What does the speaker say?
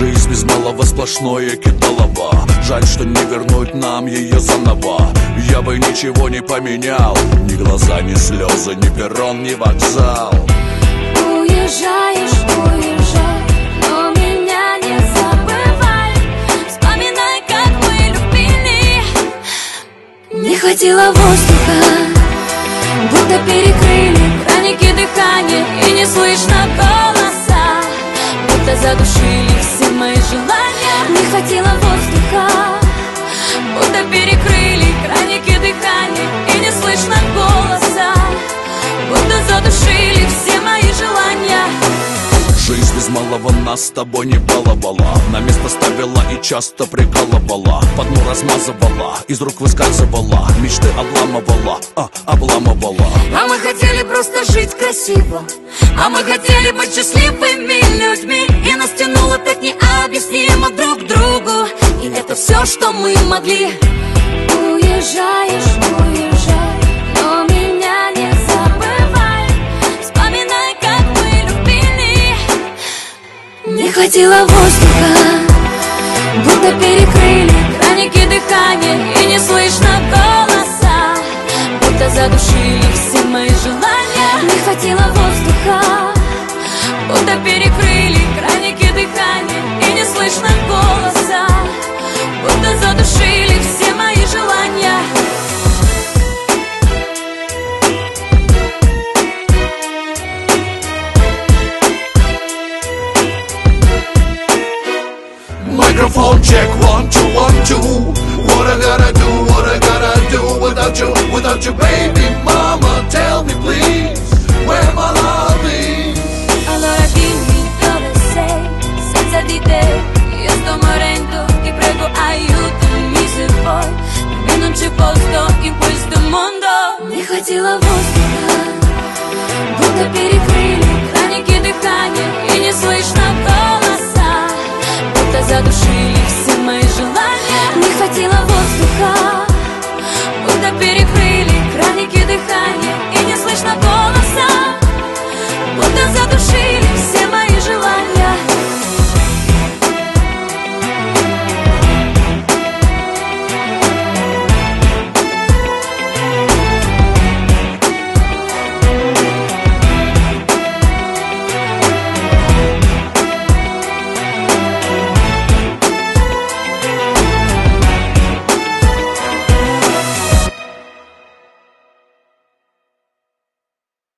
Жизнь без малого сплошное кидалово. Жаль, что не вернуть нам ее заново. Я бы ничего не поменял, ни глаза, ни слезы, ни перрон, ни вокзал. Уезжаешь, уезжай, но меня не забывай. Вспоминай, как мы любили. Не хватило воздуха, будто перекрыли краники дыхания, и не слышно голоса, будто задушили все мои желания. Не хватило воздуха, будто перекрыли краники дыхания, и не слышно голоса, будто задушили все мои желания. Жизнь без малого нас с тобой не баловала, на место ставила и часто прикалывала, по дну размазывала, из рук выскальзывала, мечты обламывала, обламывала. А мы хотели просто жить красиво, а мы хотели быть счастливыми людьми, и нас тянуло так необъяснимо друг к другу, и это все, что мы могли. Уезжаешь, уезжай, но меня не забывай. Вспоминай, как мы любили. Не хватило воздуха, будто перекрыли краники дыхания, и не слышно голоса, будто задушили все мои желания. Не хватило воздуха, будто перекрыли краники дыхания, и не слышно голоса, будто задушили все мои желания. Microphone check, 1, 2, 1, 2. What I gotta do, what I gotta do without you, baby mama, tell me please, where my